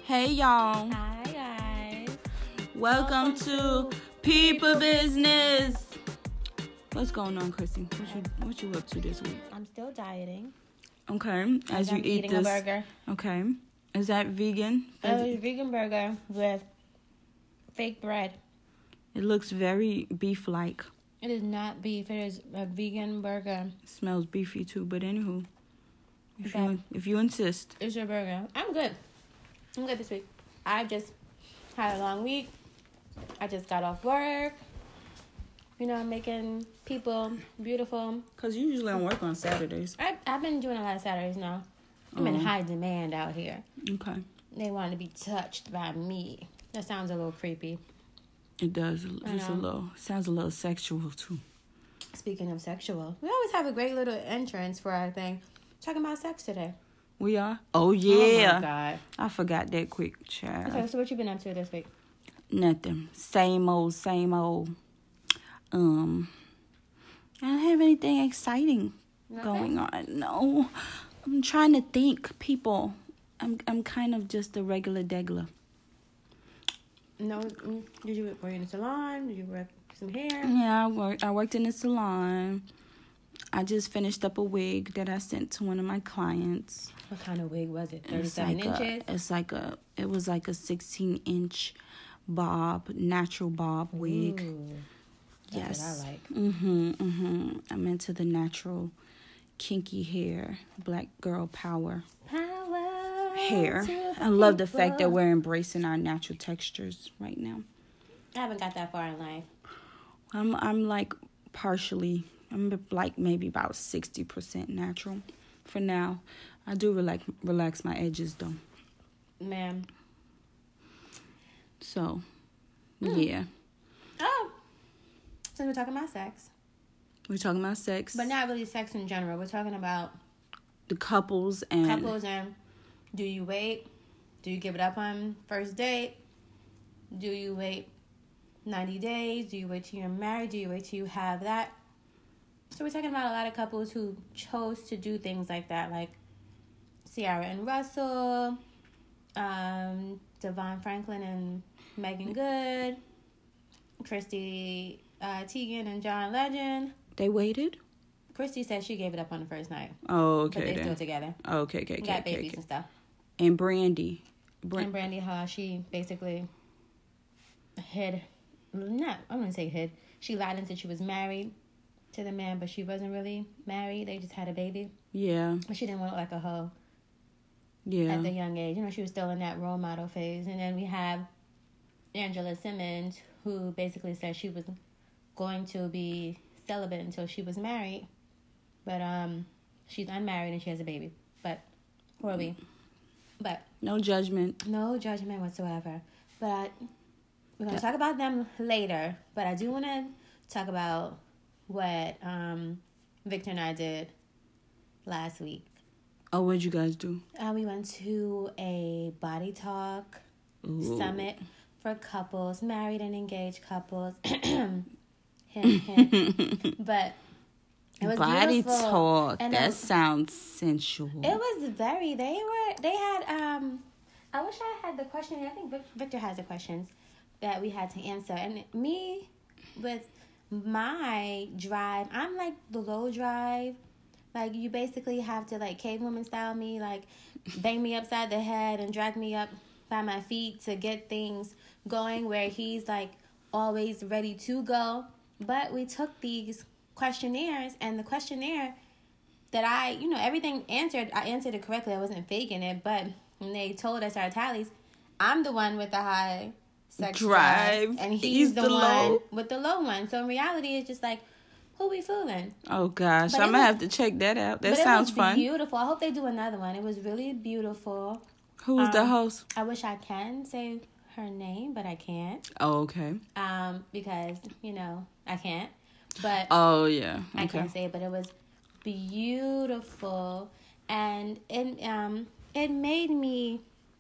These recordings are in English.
Hey y'all. Hi guys. Welcome to People Business. What's going on, Chrissy? What you up to this week? I'm still dieting. Okay, as you I'm eat eating this. a burger. Okay, is that vegan? It was a vegan burger with fake bread. It looks very beef-like. It is not beef. It is a vegan burger. It smells beefy too, but anywho, Okay. if you insist. It's your burger. I'm good. I'm good this week. I just had a long week. I just got off work. You know, making people beautiful. Cause you usually don't work on Saturdays. I've been doing a lot of Saturdays now. I'm in high demand out here. Okay. They want to be touched by me. That sounds a little creepy. It does. Just a little. Sounds a little sexual too. Speaking of sexual, we always have a great little entrance for our thing. Talking about sex today. We are? Oh, yeah. Oh, my God. I forgot that quick, child. Okay, so what you been up to this week? Nothing. Same old. I don't have anything exciting going on. No. I'm trying to think, people. I'm kind of just a regular degler. No, were you in a salon? Did you work some hair? Yeah, I worked in a salon. I just finished up a wig that I sent to one of my clients. What kind of wig was it? 37 inches? It was like a 16-inch bob, natural bob wig. Ooh, Yes. That's what I like. I'm into the natural, kinky hair, black girl power hair. I love the fact that we're embracing our natural textures right now. I haven't got that far in life. I'm like partially. I'm like maybe about 60% natural for now. I do relax my edges though. Ma'am. So, yeah. Oh. So we're talking about sex. We're talking about sex. But not really sex in general. We're talking about the couples and do you wait? Do you give it up on first date? Do you wait 90 days? Do you wait till you're married? Do you wait till you have that? So we're talking about a lot of couples who chose to do things like that, like Ciara and Russell, Devon Franklin and Megan Good, Christy Teigen and John Legend. They waited? Christy said she gave it up on the first night. Oh, okay. But they're still together. Okay. Got babies and stuff. And Brandy. And Brandy, how she basically I wouldn't say hid. She lied and said she was married to the man, but she wasn't really married. They just had a baby. Yeah. But she didn't want to look like a hoe. Yeah. At the young age. You know, she was still in that role model phase. And then we have Angela Simmons, who basically said she was going to be celibate until she was married. But she's unmarried and she has a baby. But no judgment. No judgment whatsoever. But we're going to talk about them later. But I do want to talk about what Victor and I did last week. Oh, what'd you guys do? We went to a body talk summit for couples, married and engaged couples. hint. But it was body beautiful. talk. And that sounds sensual. It was very. They had. I wish I had the question. I think Victor has the questions that we had to answer. And me, with my drive, I'm like the low drive. Like, you basically have to, like, cavewoman style me, like, bang me upside the head and drag me up by my feet to get things going, where he's, like, always ready to go. But we took these questionnaires, and the questionnaire that everything answered, I answered it correctly. I wasn't faking it. But when they told us our tallies, I'm the one with the high sex drive, and he's the one with the low one. So in reality, it's just like, who we fooling? Oh, gosh. I'm going to have to check that out. That sounds fun. Beautiful. I hope they do another one. It was really beautiful. Who was the host? I wish I can say her name, but I can't. Oh, okay. Because, I can't. But oh, yeah. Okay. I can't say it, but it was beautiful. And it made me...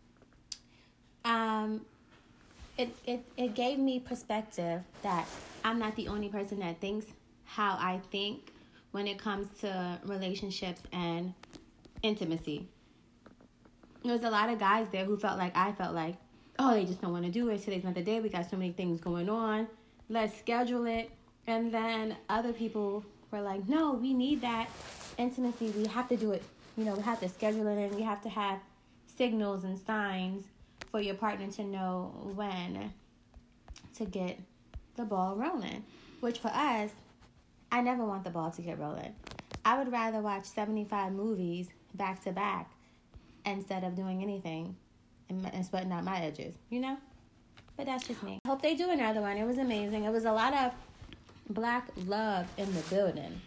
It gave me perspective that I'm not the only person that thinks how I think when it comes to relationships and intimacy. there was a lot of guys there who felt like I felt like, oh, they just don't want to do it. Today's not the day. We got so many things going on. Let's schedule it. And then other people were like, no, we need that intimacy. We have to do it. We have to schedule it, and we have to have signals and signs for your partner to know when to get the ball rolling. Which for us, I never want the ball to get rolling. I would rather watch 75 movies back to back instead of doing anything and sweating out my edges, But that's just me. I hope they do another one. It was amazing. It was a lot of black love in the building.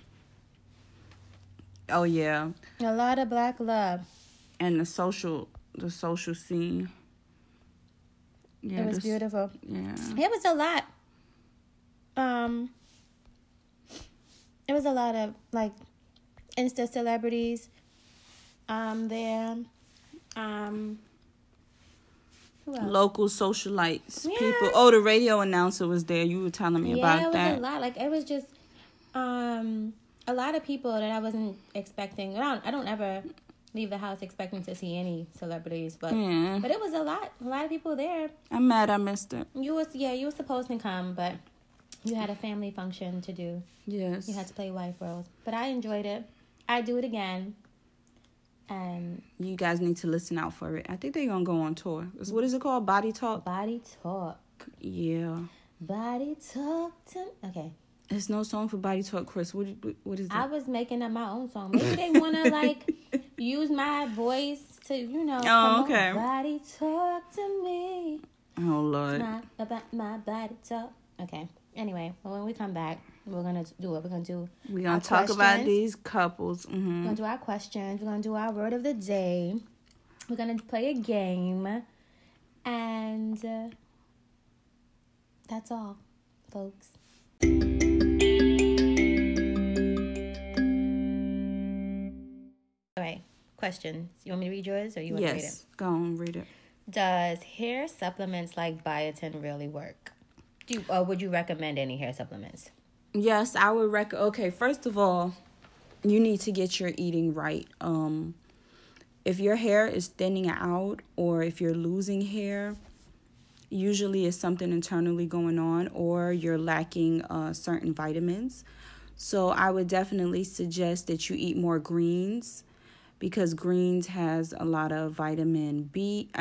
Oh, yeah. A lot of black love. And the social scene. Yeah, it was beautiful. Yeah. It was a lot. It was a lot of, like, Insta celebrities there. Who else? Local socialites, yeah. people. Oh, the radio announcer was there. You were telling me about that. Yeah, it was a lot. Like, it was just a lot of people that I wasn't expecting. I don't ever leave the house expecting to see any celebrities, but it was a lot of people there. I'm mad I missed it. You were supposed to come, but you had a family function to do. Yes. You had to play wife roles. But I enjoyed it. I'd do it again. And you guys need to listen out for it. I think they're going to go on tour. What is it called? Body Talk? Body Talk. Yeah. Body Talk. Okay. There's no song for Body Talk, Chris. What is it? I was making up my own song. Maybe they want to, like, use my voice to, Oh, okay. Body Talk to me. Oh, Lord. About my body talk. Okay. Anyway, when we come back, we're going to do what we're going to do. We're going to talk about these couples. Mm-hmm. We're going to do our questions. We're going to do our word of the day. We're going to play a game. And that's all, folks. All right. Questions. You want me to read yours or you want to read it? Yes. Go on, read it. Does hair supplements like biotin really work? Would you recommend any hair supplements? Yes, I would okay, first of all, you need to get your eating right. If your hair is thinning out or if you're losing hair, usually it's something internally going on or you're lacking certain vitamins. So I would definitely suggest that you eat more greens because greens has a lot of vitamin B.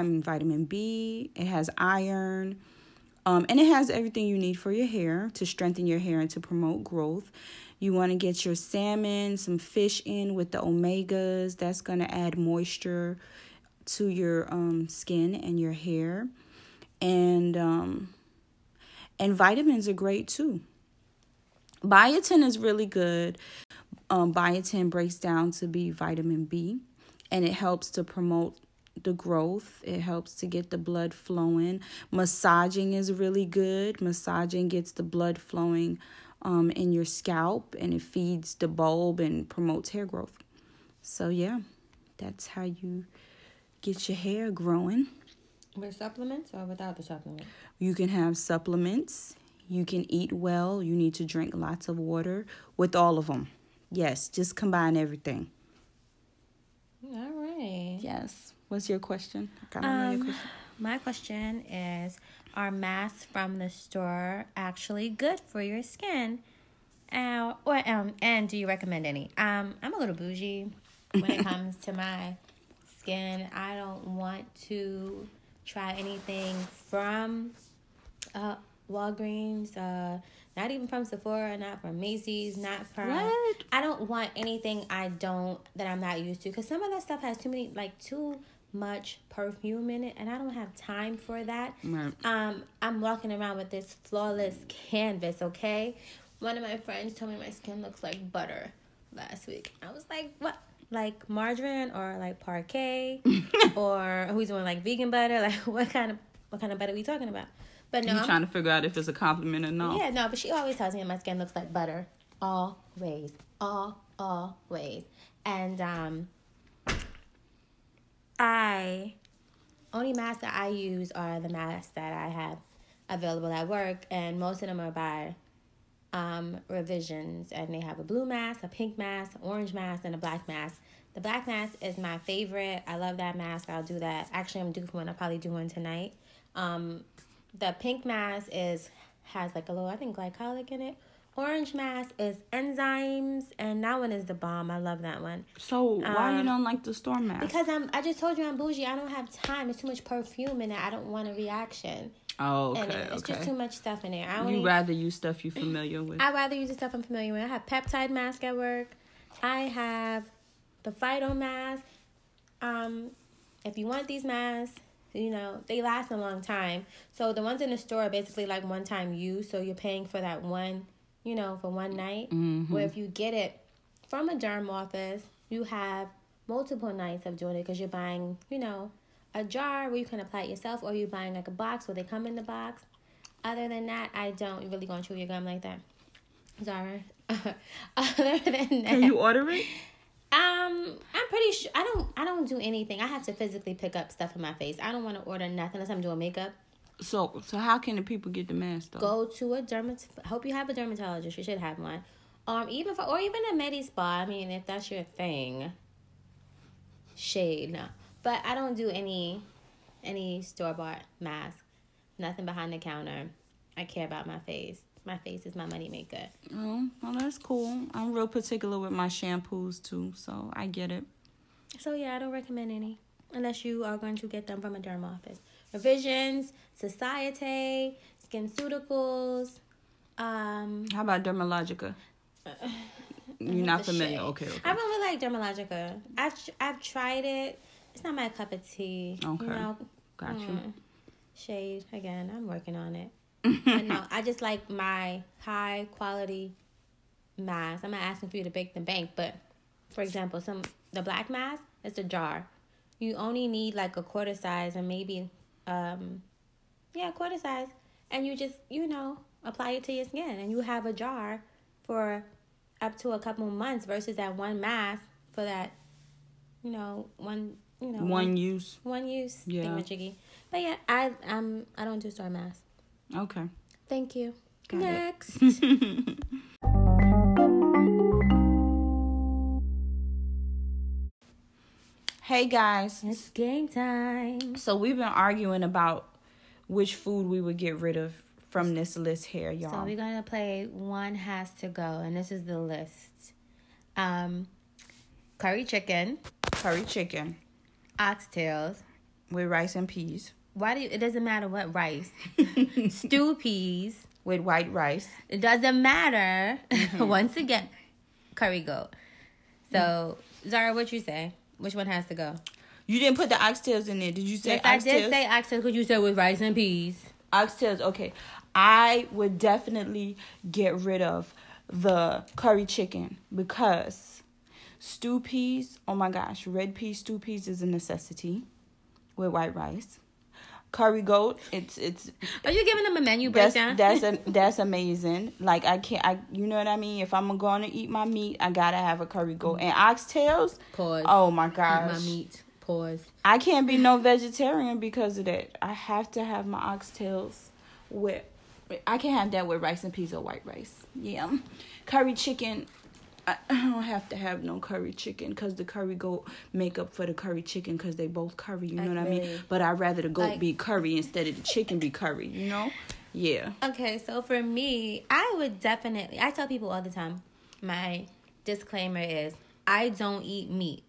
It has iron. And it has everything you need for your hair to strengthen your hair and to promote growth. You want to get your salmon, some fish in with the omegas. That's going to add moisture to your skin and your hair. And vitamins are great too. Biotin is really good. Biotin breaks down to be vitamin B, and it helps to promote the growth. It helps to get the blood flowing. Massaging is really good. Massaging gets the blood flowing in your scalp, and it feeds the bulb and promotes hair growth. So yeah, that's how you get your hair growing. With supplements or without the supplement? You can have supplements. You can eat well. You need to drink lots of water with all of them. Yes, just combine everything. All right. Yes. What's your question? I know your question. My question is, are masks from the store actually good for your skin? And do you recommend any? I'm a little bougie when it comes to my skin. I don't want to try anything from Walgreens, not even from Sephora, not from Macy's, not from... What? I don't want anything that I'm not used to, because some of that stuff has too much perfume in it, and I don't have time for that. Right. I'm walking around with this flawless canvas, okay? One of my friends told me my skin looks like butter last week. I was like, what? Like margarine or like Parquet? Or who's doing like vegan butter? Like what kind of butter are we talking about? But no, I'm trying to figure out if it's a compliment or not. Yeah, no, but she always tells me my skin looks like butter. Always. And only masks that I use are the masks that I have available at work, and most of them are by Revisions, and they have a blue mask, a pink mask, an orange mask, and a black mask The black mask is my favorite. I love that mask. I'll do that. Actually, I'm due for one. I'll probably do one tonight. The pink mask has like a little, I think, glycolic in it. Orange mask is enzymes, and that one is the bomb. I love that one. So why you don't like the store mask? Because I just told you I'm bougie. I don't have time. It's too much perfume in it. I don't want a reaction. Oh, okay, in it. It's just too much stuff in there. You rather use stuff you're familiar with. I'd rather use the stuff I'm familiar with. I have peptide mask at work. I have the Phyto mask. If you want these masks, you know, they last a long time. So the ones in the store are basically like one-time use. So you're paying for that one, you know, for one night. Mm-hmm. Where if you get it from a derm office, you have multiple nights of doing it because you're buying, you know, a jar where you can apply it yourself, or you're buying like a box where they come in the box. Other than that, I don't. You're really going to chew your gum like that, Zara. Other than that, can you order it? I'm pretty sure I don't do anything. I have to physically pick up stuff in my face. I don't want to order nothing unless I'm doing makeup. So how can the people get the mask though? Go to a I hope you have a dermatologist. You should have one. Even a Medi Spa. I mean, if that's your thing. Shade, no. But I don't do any store-bought mask. Nothing behind the counter. I care about my face. My face is my money maker. Oh, well, that's cool. I'm real particular with my shampoos too, so I get it. So yeah, I don't recommend any unless you are going to get them from a derm office. Revisions, Societe, SkinCeuticals. How about Dermalogica? You're not familiar? Okay. I don't really like Dermalogica. I've tried it. It's not my cup of tea. Okay. You know? Got you. Shade. Again, I'm working on it. But no, I just like my high quality mask. I'm not asking for you to break the bank, but for example, the black mask, it's a jar. You only need like a quarter size or maybe quarter size, and you just, you know, apply it to your skin, and you have a jar for up to a couple months versus that one mask for that, one use. Yeah. Thingamajiggy. But yeah, I don't do store masks. Okay. Thank you. Got Next. Hey guys. It's game time. So we've been arguing about which food we would get rid of from this list here, y'all. So we're gonna play One Has to Go, and this is the list. Curry chicken, oxtails with rice and peas. It doesn't matter what rice. Stew peas with white rice. It doesn't matter. Mm-hmm. Once again, curry goat. So Zara, what you say? Which one has to go? You didn't put the oxtails in there. Did you say yes, oxtails? I did say oxtails because you said with rice and peas. Oxtails, okay. I would definitely get rid of the curry chicken because stew peas, oh my gosh, red pea stew peas is a necessity with white rice. Curry goat, it's. Are you giving them a menu breakdown? That's amazing. Like you know what I mean. If I'm going to eat my meat, I gotta have a curry goat and oxtails. Pause. Oh my gosh. Eat my meat. Pause. I can't be no vegetarian because of that. I have to have my oxtails with. I can have that with rice and peas or white rice. Yeah, curry chicken. I don't have to have no curry chicken because the curry goat make up for the curry chicken because they both curry, you know what I mean? But I'd rather the goat be curry instead of the chicken be curry, you know? Yeah. Okay, so for me, I tell people all the time, my disclaimer is, I don't eat meat,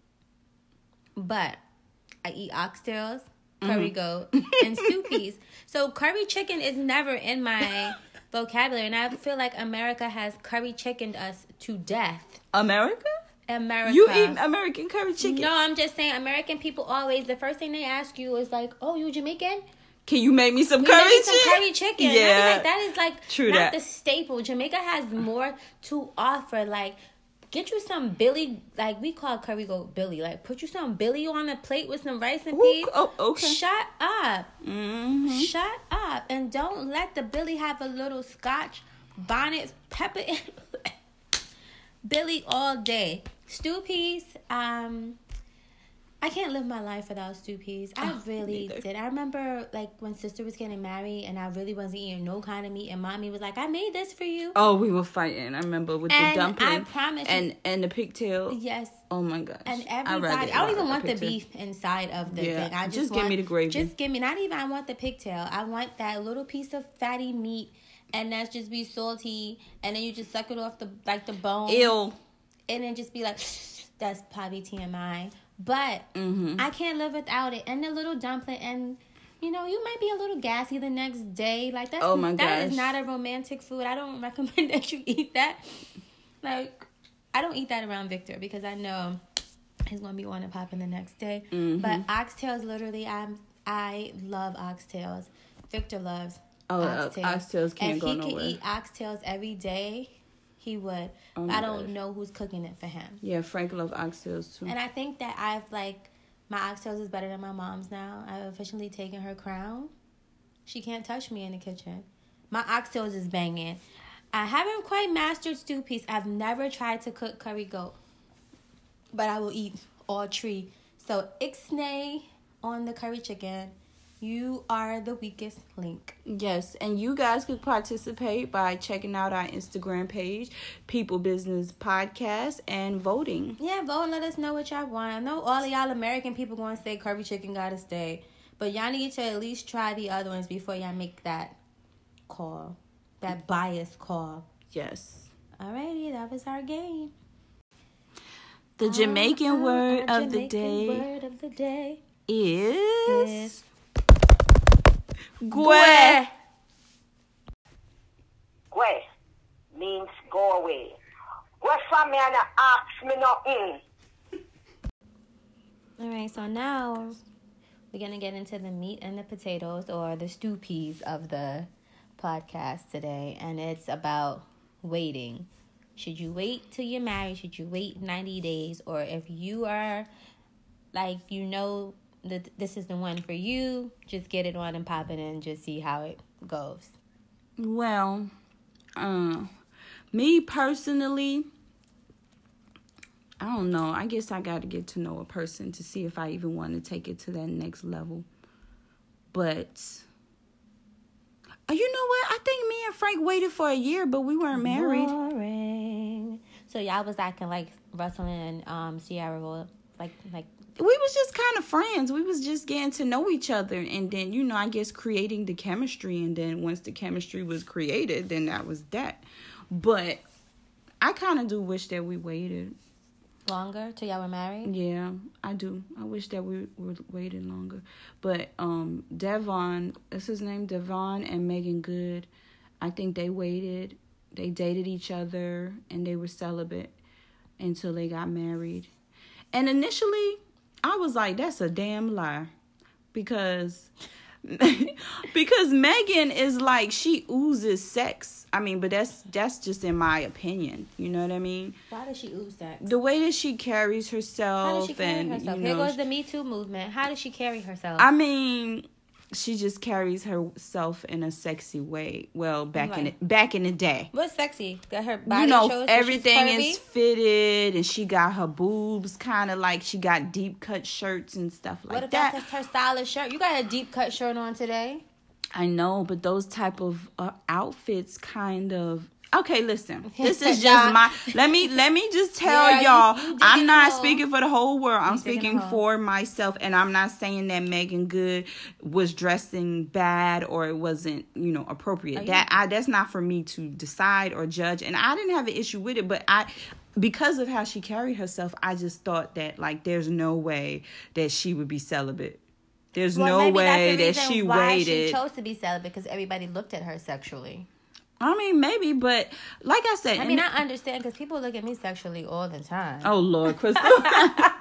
but I eat oxtails, curry goat, and stew peas. So curry chicken is never in my vocabulary, and I feel like America has curry chickened us to death. America? You eat American curry chicken? No, I'm just saying American people always, the first thing they ask you is like, oh, you Jamaican? Can you make me some curry chicken? Some curry chicken. Yeah. Like, that is like true not the staple. Jamaica has more to offer. Like, get you some Billy, like we call curry goat Billy. Like, put you some Billy on a plate with some rice and peas. Oh, okay. Shut up. Mm-hmm. Shut up. And don't let the Billy have a little scotch bonnet pepper Billy all day. Stew peas, I can't live my life without stew peas. I really did. I remember, like, when sister was getting married and I really wasn't eating no kind of meat, and mommy was like, I made this for you. Oh, we were fighting. I remember with the dumpling. I promise and the pigtail. Yes. Oh, my gosh. And everybody, I don't even want the beef inside of the thing. I just give me the gravy. Just give me, not even I want the pigtail. I want that little piece of fatty meat, and that's just be salty, and then you just suck it off the bone. Ew. And then just be like, that's probably TMI. But I can't live without it. And the little dumpling, and you know, you might be a little gassy the next day. Like, that's, that is not a romantic food. I don't recommend that you eat that. Like, I don't eat that around Victor because I know he's gonna be on and popping the next day. But oxtails, literally, I love oxtails. Victor loves oxtails. Oxtails can't go nowhere. If he could eat oxtails every day, he would. I don't know who's cooking it for him. Yeah, Frank loves oxtails too. And I think that my oxtails is better than my mom's now. I've officially taken her crown. She can't touch me in the kitchen. My oxtails is banging. I haven't quite mastered stew peas. I've never tried to cook curry goat. But I will eat all three. So, ixnay on the curry chicken. You are the weakest link. Yes, and you guys could participate by checking out our Instagram page, People Business Podcast, and voting. Yeah, vote and let us know what y'all want. I know all of y'all American people going to say curry chicken gotta stay. But y'all need to at least try the other ones before y'all make that call. That biased call. Yes. Alrighty, that was our game. The Jamaican word of the day is... Gwe. Gwe means go away. Gwe from me and ask me nothing. Alright, so now we're going to get into the meat and the potatoes, or the stew peas of the podcast today. And it's about waiting. Should you wait till you're married? Should you wait 90 days? Or if you are, like, you know that this is the one for you, just get it on and pop it in and just see how it goes. Well, me personally, I don't know. I guess I got to get to know a person to see if I even want to take it to that next level. But, you know what? I think me and Frank waited for a year, but we weren't married. Boring. So y'all was acting like Russell and Sierra were like we was just kind of friends. We was just getting to know each other, and then, you know, I guess creating the chemistry, and then once the chemistry was created, then that was that. But I kind of do wish that we waited longer till y'all were married. Yeah, I do. I wish that we would waited longer. But Devon, that's his name, Devon and Megan Good, I think they waited. They dated each other, and they were celibate until they got married. And initially, I was like, that's a damn lie. Because Megan is like, she oozes sex. I mean, but that's just in my opinion. You know what I mean? Why does she ooze sex? The way that she carries herself. How does she carry herself? You know, here goes the Me Too movement. How does she carry herself? I mean, she just carries herself in a sexy way. Well, back in the day. What's sexy? Got her body, you know, shows everything is fitted, and she got her boobs kind of like she got deep cut shirts and stuff like that. What if that's her stylish shirt? You got a deep cut shirt on today. I know, but those type of outfits kind of... Okay, listen. This is just my... Let me just tell y'all. I'm not speaking for the whole world. I'm speaking for myself. And I'm not saying that Megan Good was dressing bad or it wasn't, you know, appropriate. That's not for me to decide or judge. And I didn't have an issue with it. But because of how she carried herself, I just thought that, like, there's no way that she would be celibate. There's no way that she waited. She chose to be celibate because everybody looked at her sexually. I mean, maybe, but like I said... I understand because people look at me sexually all the time. Oh, Lord, Crystal. I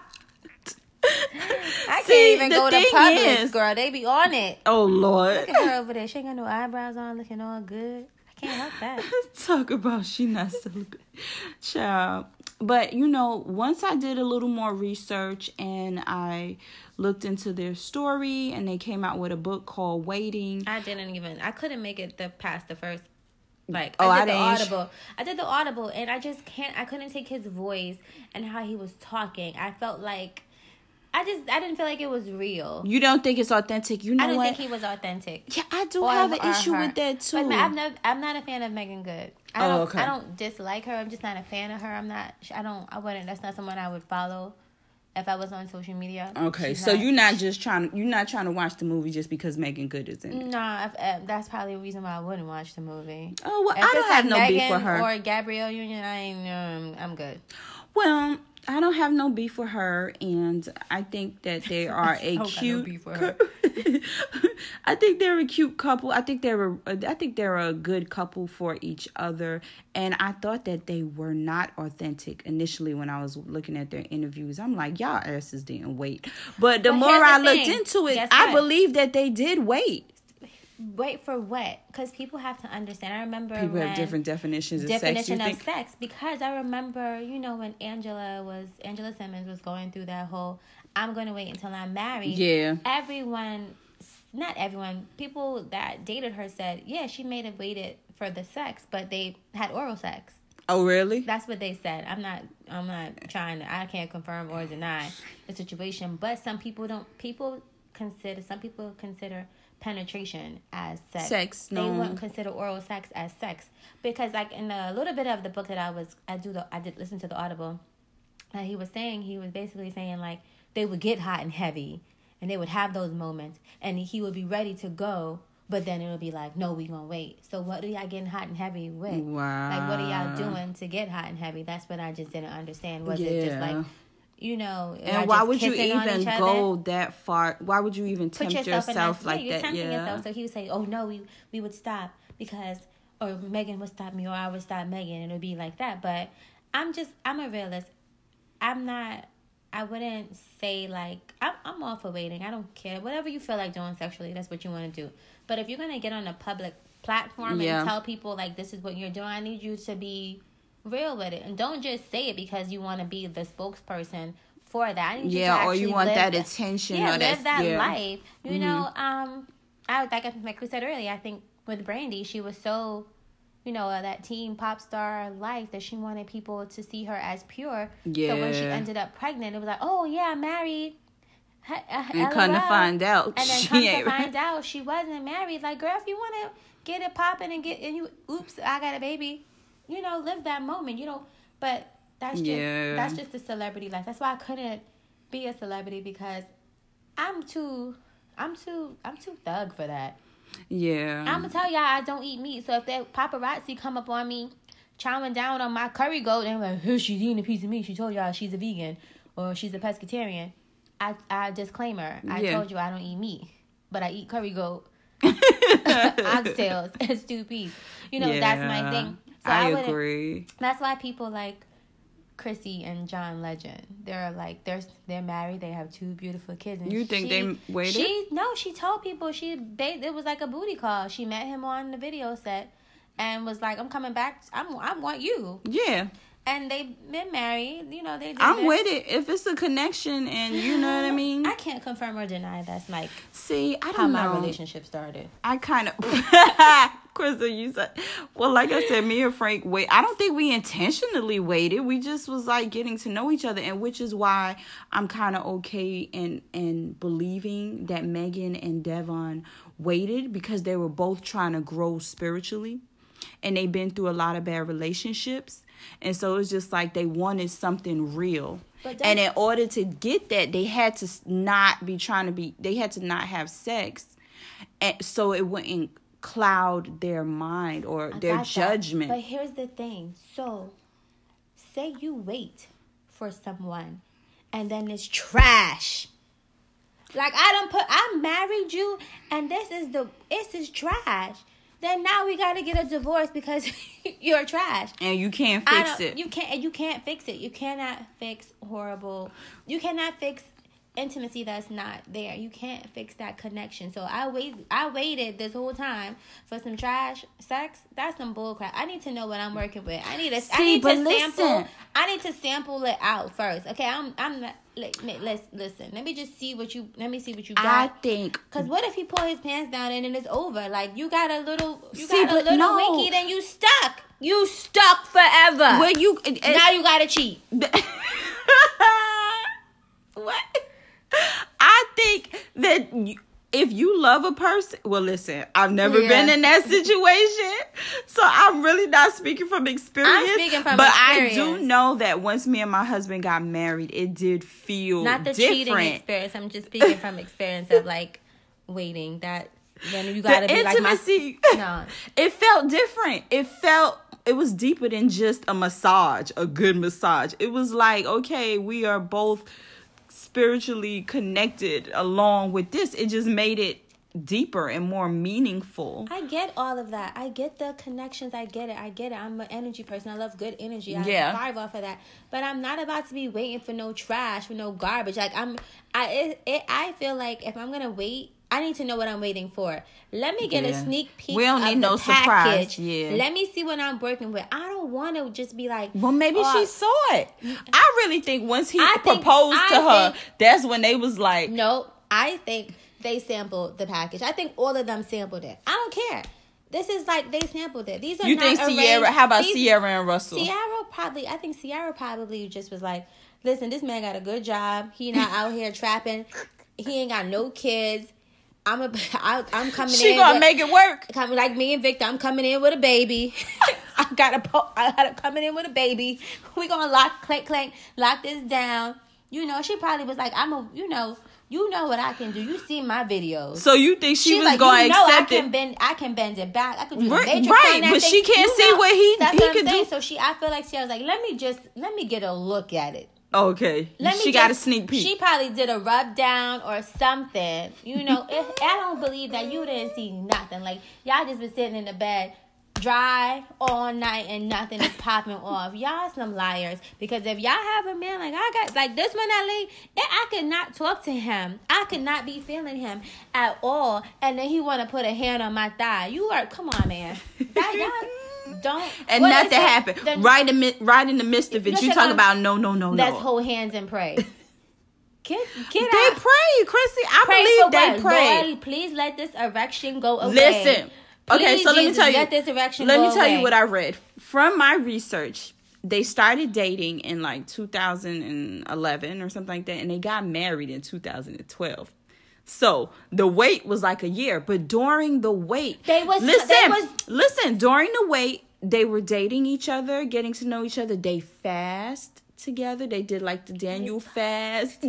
can't even go to Publix, girl. They be on it. Oh, Lord. Look at her over there. She ain't got no eyebrows on, looking all good. I can't help that. Talk about she not celibate. Child. But, you know, once I did a little more research and I looked into their story and they came out with a book called Waiting. I couldn't make it past the first. Like, I did the audible and I couldn't take his voice and how he was talking. I felt like I didn't feel like it was real. You don't think it's authentic? You know what? I don't think he was authentic. Yeah, I do have an issue with that too. But I'm not a fan of Megan Good. I don't dislike her. I'm just not a fan of her. That's not someone I would follow if I was on social media. Okay, so you're not trying to watch the movie just because Megan Good is in it. No, that's probably a reason why I wouldn't watch the movie. Oh well, I don't have no beef for her. Or Gabrielle Union, I'm good. Well, I don't have no beef with her, and I think that they are a cute. No beef with her. I think they're a cute couple. I think they're a good couple for each other, and I thought that they were not authentic initially when I was looking at their interviews. I'm like, y'all asses didn't wait, but the more I looked into it, I believe that they did wait. Wait for what? Because people have to understand. I remember people have different definitions of sex. Because I remember, when Angela Simmons was going through that whole, I'm going to wait until I'm married. Yeah. Not everyone, people that dated her said, yeah, she may have waited for the sex, but they had oral sex. Oh, really? That's what they said. I'm not I can't confirm or deny the situation, but some people consider penetration as sex. They wouldn't consider oral sex as sex, because like in a little bit of the book that I did listen to the Audible, and he was basically saying like they would get hot and heavy and they would have those moments and he would be ready to go, but then it would be like, no, we gonna wait. So what are y'all getting hot and heavy with? Wow. Like what are y'all doing to get hot and heavy? That's what I just didn't understand. Was it just like, and why would you even go that far? Why would you even tempt yourself like that? Yourself. So he would say, oh no, we would stop because, or Megan would stop me, or I would stop Megan, and it would be like that. But I'm a realist. I wouldn't say like, I'm all for waiting. I don't care. Whatever you feel like doing sexually, that's what you want to do. But if you're going to get on a public platform and tell people like, this is what you're doing, I need you to be real with it, and don't just say it because you want to be the spokesperson for that. I need you to or you want that attention, or live that life. Like we said earlier, I think with Brandy, she was so, that teen pop star life that she wanted people to see her as pure. Yeah. So when she ended up pregnant, it was like, oh yeah, I'm married. And come to find out, she wasn't married. Like, girl, if you want to get it popping and I got a baby. Live that moment, but that's just a celebrity life. That's why I couldn't be a celebrity, because I'm too thug for that. Yeah. I'm gonna tell y'all I don't eat meat. So if that paparazzi come up on me chowing down on my curry goat and like, she's eating a piece of meat, she told y'all she's a vegan or she's a pescatarian, I disclaimer. I told you I don't eat meat, but I eat curry goat, oxtails, and stewed peas. That's my thing. So I agree. That's why people like Chrissy and John Legend. They're like they're married. They have 2 beautiful kids. And you think they waited? She told people it was like a booty call. She met him on the video set and was like, "I'm coming back. I want you." Yeah. And they've been married. I'm with it if it's a connection, and you know what I mean. I can't confirm or deny that's like. See, I don't how know. My relationship started. I kind of. Krista, you said. Well, like I said, me and Frank wait. I don't think we intentionally waited. We just was like getting to know each other, and which is why I'm kind of okay in believing that Megan and Devon waited, because they were both trying to grow spiritually, and they've been through a lot of bad relationships. And so it's just like they wanted something real. And in order to get that, they had to they had to not have sex. And so it wouldn't cloud their mind or their judgment. But here's the thing. So say you wait for someone and then it's trash. Like I married you and this is trash. Then now we got to get a divorce because you're trash. And you can't fix it. You can't fix it. You cannot fix you cannot fix intimacy that's not there. You can't fix that connection. So I waited this whole time for some trash sex. That's some bullcrap. I need to know what I'm working with. I need to sample it out first. Okay, I'm not. Listen. Let me see what you got. I think, because what if he pull his pants down and then it's over? Like you got a little winky, then you stuck. You stuck forever. Now you gotta cheat. What? I think that if you love a person, well, listen, I've never been in that situation, so I'm really not speaking from experience. I'm speaking from but experience. I do know that once me and my husband got married, it did feel not the different. cheating experience. I'm just speaking from experience of like waiting. That then you gotta the be intimacy, like no. It felt different. It was deeper than just a massage, a good massage. It was like, okay, we are both spiritually connected along with this. It just made it deeper and more meaningful. I get all of that. I get the connections. I get it. I'm an energy person. I love good energy. I thrive off of that. But I'm not about to be waiting for no trash, for no garbage. Like I feel like if I'm gonna wait, I need to know what I'm waiting for. Let me get a sneak peek. We don't need no package. surprise. Yeah. Let me see what I'm working with. I don't want to just be like, well, maybe she saw it. I really think once he proposed to her, that's when they was like, no, I think they sampled the package. I think all of them sampled it. I don't care. This is like they sampled it. These are you not think Sierra? arranged. How about Sierra and Russell? I think Sierra probably just was like, listen, this man got a good job. He not out here trapping. He ain't got no kids. I'm coming in. She gonna make it work. Like me and Victor, I'm coming in with a baby. I gotta coming in with a baby. We gonna lock this down. You know, she probably was like, you know what I can do. You see my videos. So you think she was like, gonna accept it? I can bend it back. I can do right, the right, but she can't see what he could do. So I feel like she was like, let me get a look at it. Okay, she got a sneak peek. She probably did a rub down or something. You know, I don't believe that you didn't see nothing. Like, y'all just been sitting in the bed dry all night and nothing is popping off. Y'all some liars. Because if y'all have a man like I got, like this one that lady, I could not talk to him. I could not be feeling him at all. And then he want to put a hand on my thigh. Come on, man. Y'all don't. And nothing happened. Right in the midst of it, you talk about no. Let's hold hands and pray. Get they out. pray, Chrissy. I believe they pray. Lord, please let this erection go away. Listen. Okay, so let me tell you. Let this erection Let go me tell away. you what I read from my research. They started dating in like 2011 or something like that, and they got married in 2012. So the wait was like a year, but during the wait, listen. During the wait, they were dating each other, getting to know each other. They fast together. They did like the Daniel fast.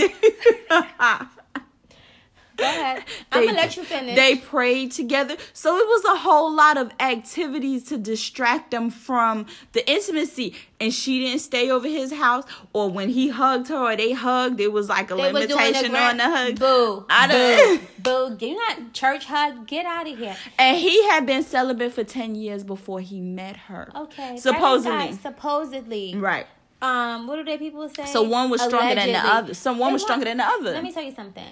Go ahead. I'm gonna let you finish. They prayed together. So it was a whole lot of activities to distract them from the intimacy. And she didn't stay over his house. Or when he hugged her or they hugged, it was like a limitation on the hug. Boo. Boo. You're not church hug. Get out of here. And he had been celibate for 10 years before he met her. Okay. Supposedly. Right. What do they people say? So one was stronger than the other. Someone was stronger than the other. Let me tell you something.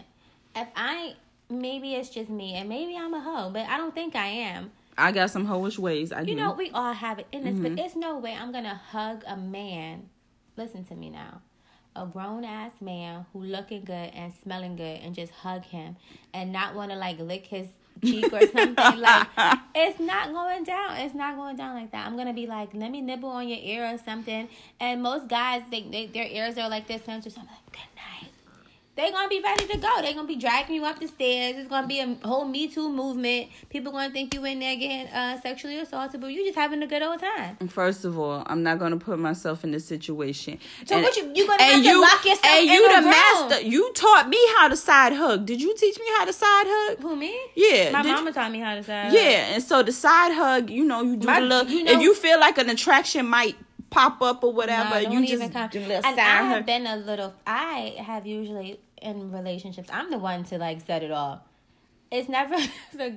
Maybe it's just me, and maybe I'm a hoe, but I don't think I am. I got some hoish ways. I do. You know, we all have it in us, but there's no way I'm gonna hug a man. Listen to me now. A grown-ass man who looking good and smelling good and just hug him and not want to, like, lick his cheek or something. Like, it's not going down. It's not going down like that. I'm going to be like, let me nibble on your ear or something. And most guys, their ears are like this. So I'm like, good night. They're going to be ready to go. They're going to be dragging you up the stairs. It's going to be a whole Me Too movement. People going to think you in there getting sexually assaulted, but you just having a good old time. First of all, I'm not going to put myself in this situation. So and, what you going to have to lock yourself in you the room. master. You taught me how to side hug. Did you teach me how to side hug? Who, me? Yeah. My mama taught me how to side hug. Yeah, and so the side hug, you do the little... if you feel like an attraction might pop up or whatever, you just do a little side hug. I have usually... in relationships, I'm the one to like set it off. It's never do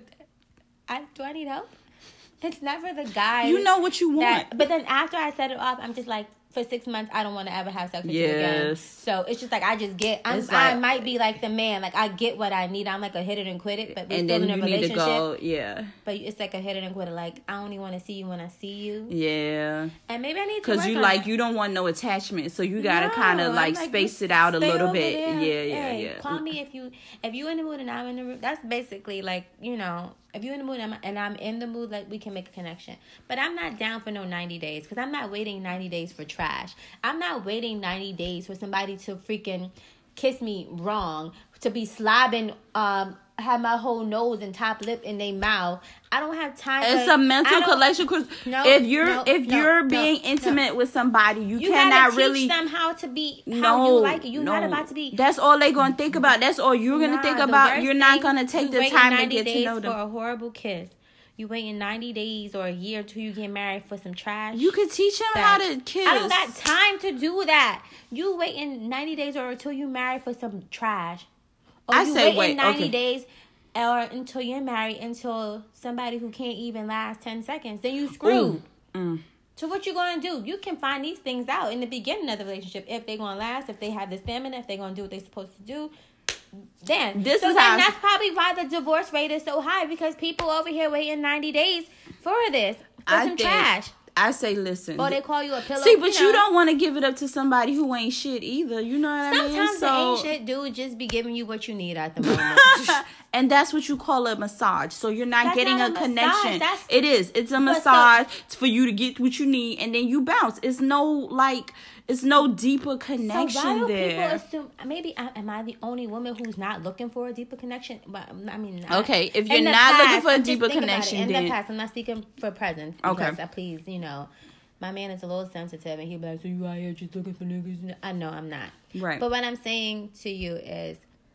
I need help? It's never the guy. You know what you want. But then after I set it off, I'm just like, for 6 months, I don't want to ever have sex with you again. So it's just like, I just get, I might be like the man. Like, I get what I need. I'm like a hit it and quit it, but we're still in a relationship. Need to go, yeah. But it's like a hit it and quit it. Like, I only want to see you when I see you. Yeah. And maybe I need to work on that. You don't want no attachment, so you gotta kind of like space it out a little bit. Yeah. Call me if you in the mood and I'm in the mood. That's basically like, if you're in the mood and I'm in the mood, like, we can make a connection. But I'm not down for no 90 days because I'm not waiting 90 days for trash. I'm not waiting 90 days for somebody to freaking kiss me wrong, to be slobbing, have my whole nose and top lip in their mouth. I don't have time. It's a mental collection. Because if you're being intimate with somebody, you cannot really teach them how to be how you like it. You're not about to be. That's all they're gonna think about. That's all you're gonna think about. You're not gonna take the time to get to know them. For a horrible kiss. You waiting 90 days or a year until you get married for some trash. You could teach them how to kiss. I don't got time to do that. You waiting 90 days or until you married for some trash. Or I you say waiting 90 days or until you're married until somebody who can't even last 10 seconds. Then you screwed. So what you going to do? You can find these things out in the beginning of the relationship. If they're going to last, if they have the stamina, if they're going to do what they're supposed to do. Then that's probably why the divorce rate is so high, because people over here waiting 90 days for this, for some trash. I say, listen. Or they call you a pillow. See, but you don't want to give it up to somebody who ain't shit either. You know what I mean? Sometimes the ain't shit dude just be giving you what you need at the moment. And that's what you call a massage. So you're not getting a connection. It is. It's a massage for you to get what you need, and then you bounce. It's no deeper connection so why do there. People assume, maybe am I the only woman who's not looking for a deeper connection? But I mean, okay, if you're not looking for a deeper connection, then in the past, I'm not speaking for present. Okay, please, my man is a little sensitive, and he'll be like, "So you out here just looking for niggas?" I know I'm not. Right. But what I'm saying to you is,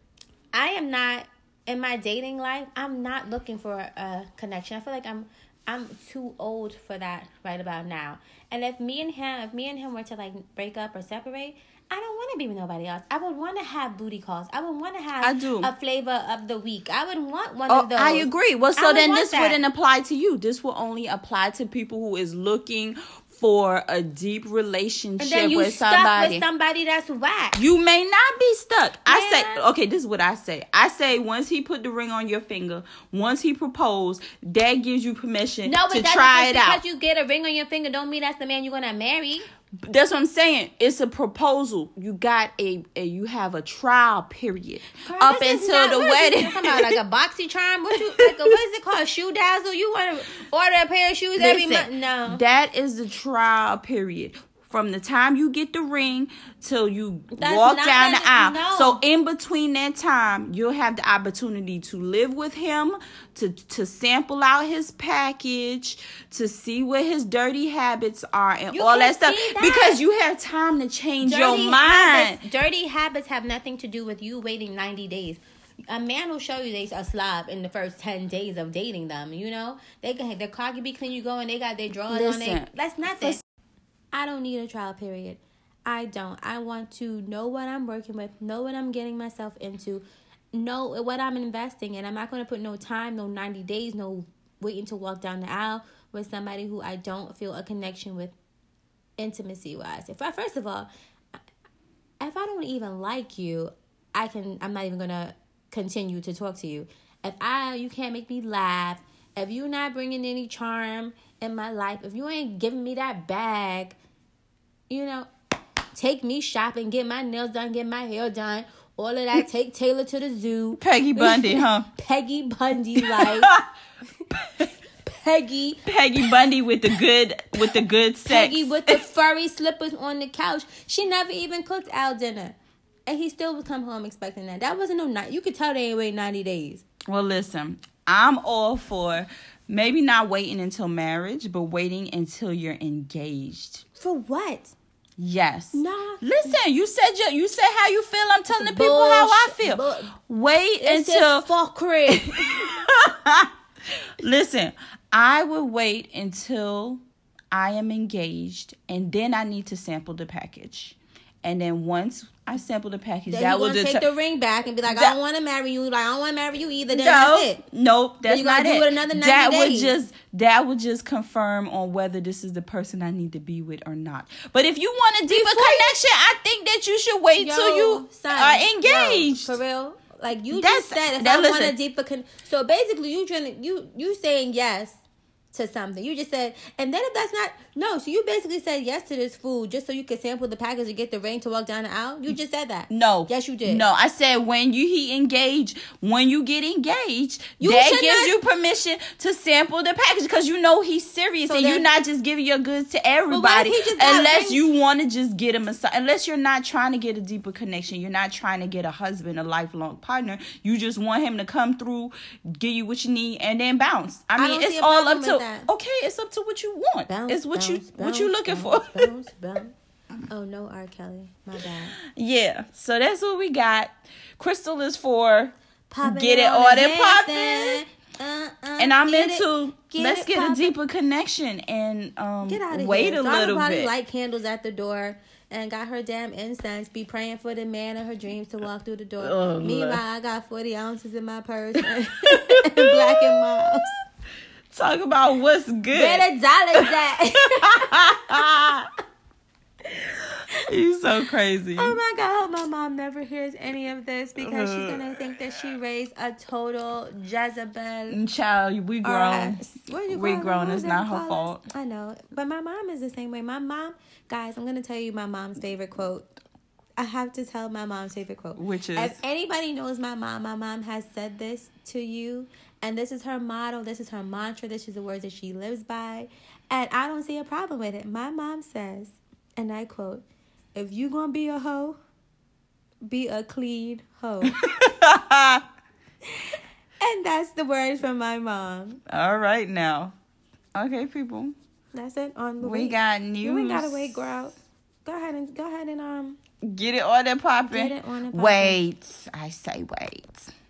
I am not in my dating life. I'm not looking for a connection. I feel like I'm too old for that right about now. And if me and him were to like break up or separate, I don't want to be with nobody else. I would want to have booty calls. I would want to have a flavor of the week. I would want one of those. I agree. Well, so then this wouldn't apply to you. This will only apply to people who is looking for a deep relationship and then you with stuck somebody. With somebody that's whack. You may not be stuck. I say, okay, this is what I say. I say once he put the ring on your finger, once he proposed, that gives you permission to try it out. Because you get a ring on your finger don't mean that's the man you're gonna marry. That's what I'm saying. It's a proposal. You got you have a trial period. Girl, up until the wedding. You talking about like a boxy charm? What is it called? Shoe dazzle? You want to order a pair of shoes every month? No. That is the trial period. From the time you get the ring till you walk down the aisle. No. So in between that time, you'll have the opportunity to live with him, to sample out his package, to see what his dirty habits are and all that stuff. Because you have time to change your mind. Dirty habits have nothing to do with you waiting 90 days. A man will show you they a slob in the first 10 days of dating them. Their car can be clean. You go and they got their drawers on it. That's nothing. I don't need a trial period. I don't. I want to know what I'm working with, know what I'm getting myself into, know what I'm investing in. I'm not going to put no time, no 90 days, no waiting to walk down the aisle with somebody who I don't feel a connection with intimacy-wise. First of all, if I don't even like you, I'm not even going to continue to talk to you. If you can't make me laugh, if you're not bringing any charm in my life, if you ain't giving me that bag, take me shopping, get my nails done, get my hair done, all of that, take Taylor to the zoo. Peggy Bundy, huh? Peggy Bundy, like Peggy Bundy with the good sex. Peggy with the furry slippers on the couch. She never even cooked Al dinner. And he still would come home expecting that. That wasn't no night. You could tell they ain't wait 90 days. Well, listen, I'm all for maybe not waiting until marriage, but waiting until you're engaged. For what? Yes. Nah. Listen, you said how you feel. I'm telling the people how I feel. Wait until fuckery. Listen, I would wait until I am engaged, and then I need to sample the package. And then once I sample the package, then that will take the ring back and be like, I don't want to marry you. Like, I don't want to marry you either. Then that's it. Nope, that's not it. Do it another 90 days. That would just confirm on whether this is the person I need to be with or not. But if you want a deeper connection, I think that you should wait till you are engaged. For real. Like you just said, if I want a deeper connection. So basically, you saying yes to something. You just said, and then if that's not, no, so you basically said yes to this food just so you could sample the package and get the ring to walk down the aisle? You just said that. No. Yes, you did. No, I said when you get engaged, that gives you permission to sample the package because you know he's serious and you're not just giving your goods to everybody unless you want to just get him unless you're not trying to get a deeper connection. You're not trying to get a husband, a lifelong partner. You just want him to come through, give you what you need, and then bounce. I mean, it's all up to it's up to what you want. It's what you looking for. Bounce. Oh no, R. Kelly, my bad. Yeah, so that's what we got. Crystal is for poppin', get it all that popping, and I'm into let's get a deeper connection and get out of wait here. a little bit. Light candles at the door. And got her damn incense. Be praying for the man of her dreams to walk through the door. Oh, meanwhile, I got 40 ounces in my purse and Black and Miles. Talk about what's good. Where the dollars at? You so crazy. Oh my God, I hope my mom never hears any of this because she's going to think that she raised a total Jezebel. Child, we grown. We grown. It's not her fault. I know. But my mom is the same way. My mom, guys, I'm going to tell you my mom's favorite quote. I have to tell my mom's favorite quote. Which is? If anybody knows my mom has said this to you. And this is her motto. This is her mantra. This is the words that she lives by. And I don't see a problem with it. My mom says, and I quote, if you gonna be a hoe, be a clean hoe. And that's the words from my mom. All right now. Okay, people. That's it. On the we got news. You ain't gotta wait, girl. Go ahead and get it on and popping. Get it on and popping. Wait. I say wait.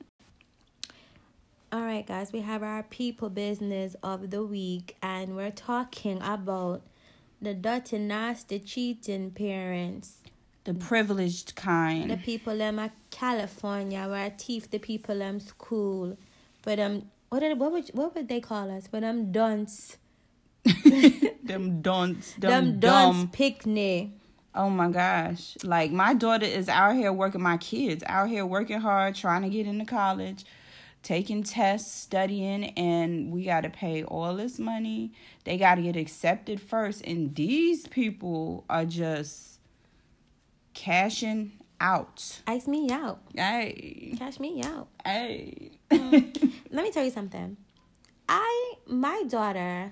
All right, guys, we have our people business of the week, and we're talking about the dirty, nasty, cheating parents. The privileged kind. The people in California, where teeth the people in school. For them, what would they call us? For them dunce. Them dunce. Them dunce picnic. Oh my gosh. Like, my daughter is out here working, my kids out here working hard, trying to get into college, taking tests, studying, and we got to pay all this money. They got to get accepted first. And these people are just cashing out. Ice me out. Hey. Cash me out. Hey. Let me tell you something. My daughter,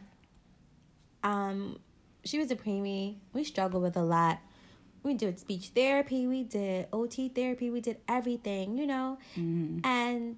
she was a preemie. We struggled with a lot. We did speech therapy. We did OT therapy. We did everything, you know. Mm-hmm. And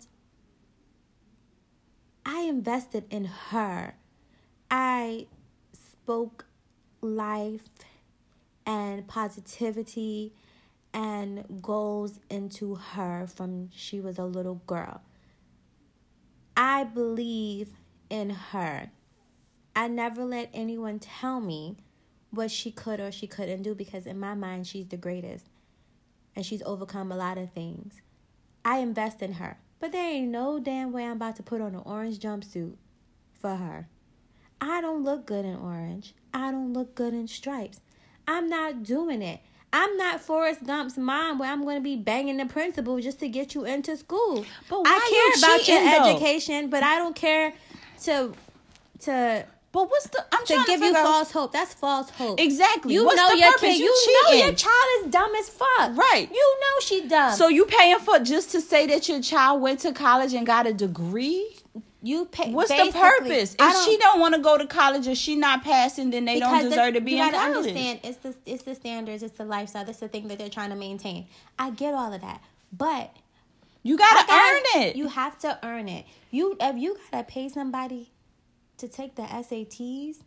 I invested in her. I spoke life and positivity and goals into her from she was a little girl. I believe in her. I never let anyone tell me what she could or she couldn't do because in my mind she's the greatest and she's overcome a lot of things. I invest in her. But there ain't no damn way I'm about to put on an orange jumpsuit for her. I don't look good in orange. I don't look good in stripes. I'm not doing it. I'm not Forrest Gump's mom where I'm going to be banging the principal just to get you into school. But why I care about your though? education, but I don't care to But what's the? I'm trying to give you false hope. That's false hope. Exactly. You what's know the your purpose? kid. You know your child is dumb as fuck. Right. You know she dumb. So you paying for just to say that your child went to college and got a degree? You pay. What's the purpose? If she don't want to go to college or she not passing, then they don't deserve to be in college. You gotta understand. It's the standards. It's the lifestyle. That's the thing that they're trying to maintain. I get all of that, but you gotta earn it. You have to earn it. If you gotta pay somebody to take the SATs.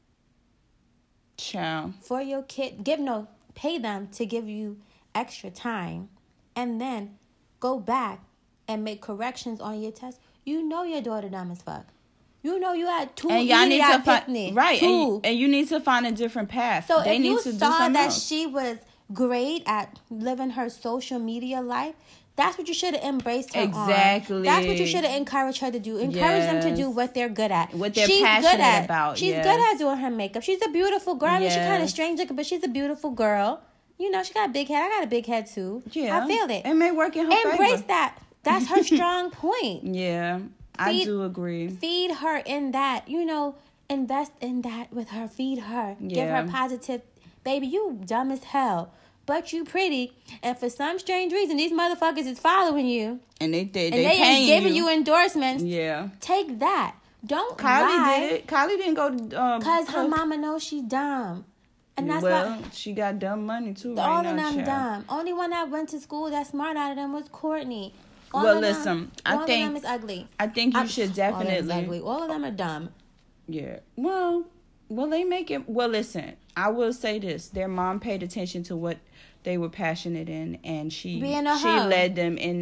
Child. For your kid, pay them to give you extra time and then go back and make corrections on your test. You know your daughter dumb as fuck. You know you had two and y'all need to find right, and you need to find a different path. So they if need you to saw that else. she was great at living her social media life, that's what you should have embraced her exactly. on. That's what you should have encouraged her to do. Encourage them to do what they're good at. What they're passionate about. She's good at doing her makeup. She's a beautiful girl. I mean, she's kind of strange looking, but she's a beautiful girl. You know, she got a big head. I got a big head too. Yeah. I feel it. It may work in her favor. Embrace that. That's her strong point. Yeah, I do agree. Feed her in that, you know, invest in that with her. Feed her. Yeah. Give her positive. Baby, you dumb as hell. But you pretty. And for some strange reason, these motherfuckers is following you. And they ain't giving you endorsements. Yeah. Take that. Don't Kylie lie. did it. Kylie didn't go to... Because her mama knows she dumb. And that's well, why... she got dumb money, too, All right of now, them child. dumb. Only one that went to school that smart out of them was Courtney. All Well, of them, listen, all I of think... them is ugly. I think you should All of them is definitely... ugly. All of them are dumb. Yeah. Well, they make it... Well, listen, I will say this. Their mom paid attention to what they were passionate in, and she led them in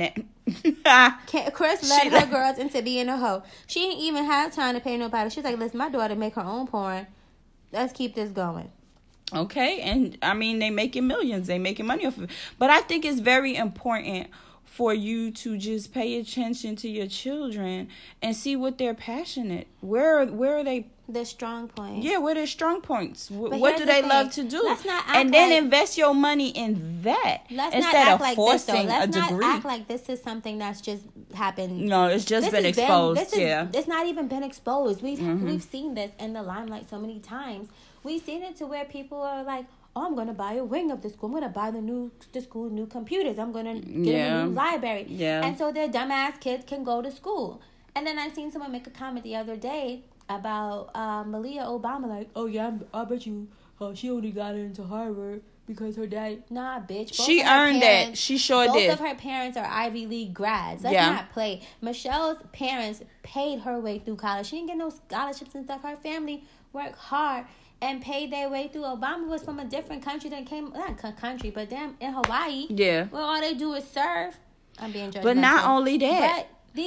that. Chris led her girls into being a hoe. She didn't even have time to pay nobody. She's like, listen, my daughter make her own porn. Let's keep this going. Okay, and I mean, they making millions. They making money off of it. But I think it's very important for you to just pay attention to your children and see what they're passionate. Where are they? The strong points. Yeah, where their strong points. What do they love to do? Let's not act and then invest your money in that instead of forcing a degree. Let's not act like this is something that's just happened. No, it's just been exposed. It's not even been exposed. We've seen this in the limelight so many times. We've seen it to where people are like, oh, I'm going to buy a wing of the school. I'm going to buy the school new computers. I'm going to get them a new library. Yeah. And so their dumbass kids can go to school. And then I seen someone make a comment the other day about Malia Obama, like, oh yeah, I bet you she only got into Harvard because her dad. Nah, bitch. She earned that. She sure did. Both of her parents are Ivy League grads. Let's not play. Michelle's parents paid her way through college. She didn't get no scholarships and stuff. Her family worked hard and paid their way through. Obama was from a different country that came, not country, but damn, in Hawaii. Yeah. Where all they do is serve. I'm being judgmental. But not only that.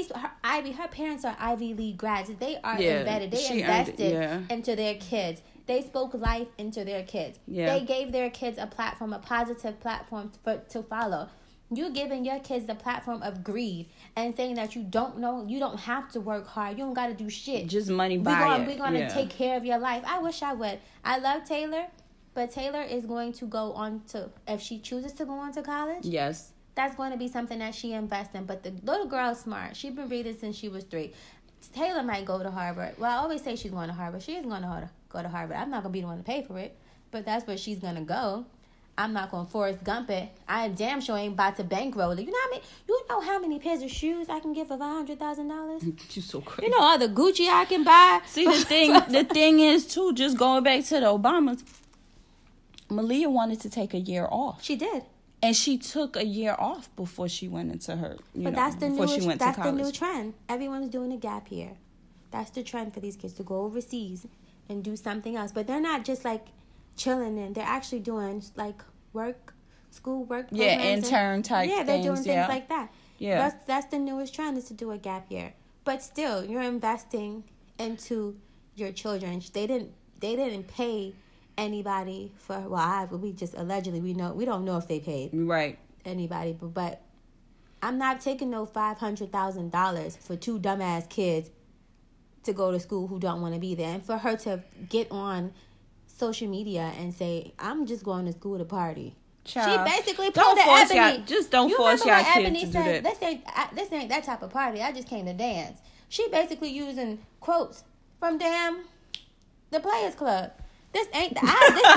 But her parents are Ivy League grads. They are embedded. They invested into their kids. They spoke life into their kids. Yeah. They gave their kids a platform, a positive platform to follow. You're giving your kids the platform of greed and saying that you don't know, you don't have to work hard. You don't got to do shit. Just money We're going to take care of your life. I wish I would. I love Taylor, but Taylor is going to go on to, if she chooses to go on to college. Yes. That's going to be something that she invests in. But the little girl's smart. She's been reading since she was 3. Taylor might go to Harvard. Well, I always say she's going to Harvard. She is going to go to Harvard. I'm not going to be the one to pay for it. But that's where she's going to go. I'm not going to Forrest Gump it. I am damn sure ain't about to bankroll it. You know how many pairs of shoes I can get for $500,000? You're so crazy. You know all the Gucci I can buy? See, the thing is, too, just going back to the Obamas, Malia wanted to take a year off. She did. And she took a year off before she went into her, that's the new trend. Everyone's doing a gap year. That's the trend for these kids, to go overseas and do something else. But they're not just like chilling in. They're actually doing like school work. Yeah, intern type things. Yeah, they're doing things like that. Yeah. That's the newest trend, is to do a gap year. But still, you're investing into your children. They didn't pay anybody for, we just allegedly, we don't know if they paid anybody, but I'm not taking no $500,000 for 2 dumbass kids to go to school who don't want to be there, and for her to get on social media and say, I'm just going to school to party. Child, she basically pulled Ebony. Don't force your kids Ebony to do said, that. This ain't that type of party. I just came to dance. She basically using quotes from the Players Club. This ain't this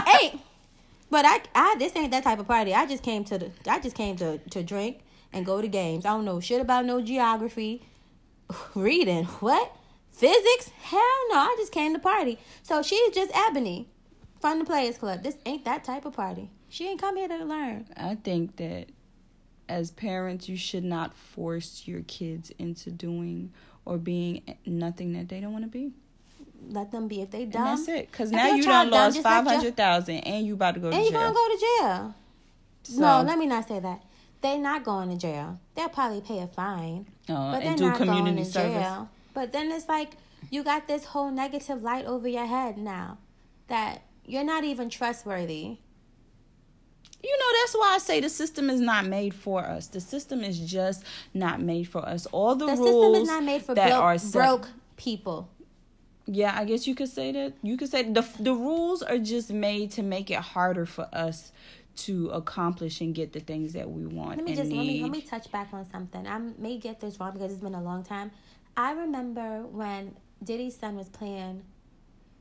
ain't that type of party. I just came to drink and go to games. I don't know shit about no geography, reading, what? Physics? Hell no, I just came to party. So she's just Ebony from the Players Club. This ain't that type of party. She ain't come here to learn. I think that as parents, you should not force your kids into doing or being nothing that they don't want to be. Let them be. If they dumb, and that's it. Because now you done lost $500,000 and you about to go to jail. And you're going to go to jail. So, no, let me not say that. They're not going to jail. They'll probably pay a fine. But and do community service. Jail. But then it's like you got this whole negative light over your head now that you're not even trustworthy. That's why I say the system is not made for us. The system is just not made for us. All the rules system is not made for broke people. Yeah, I guess you could say that. You could say the rules are just made to make it harder for us to accomplish and get the things that we want and need. Let me touch back on something. I may get this wrong because it's been a long time. I remember when Diddy's son was playing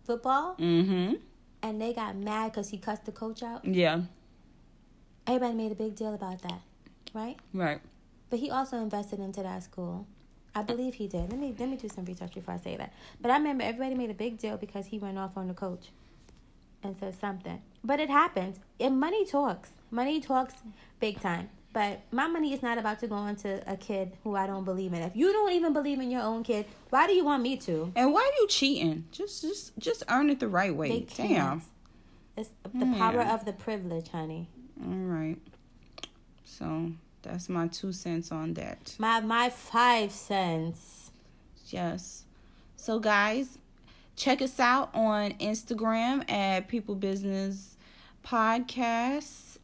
football. Mm-hmm. And they got mad because he cussed the coach out. Yeah. Everybody made a big deal about that, right? Right. But he also invested into that school. I believe he did. Let me do some research before I say that. But I remember everybody made a big deal because he went off on the coach and said something. But it happens. And money talks. Money talks big time. But my money is not about to go into a kid who I don't believe in. If you don't even believe in your own kid, why do you want me to? And why are you cheating? Just earn it the right way. They can't. Damn. It's the power of the privilege, honey. All right. So that's my 2 cents on that. My 5 cents. Yes. So guys, check us out on Instagram at People Business Podcasts.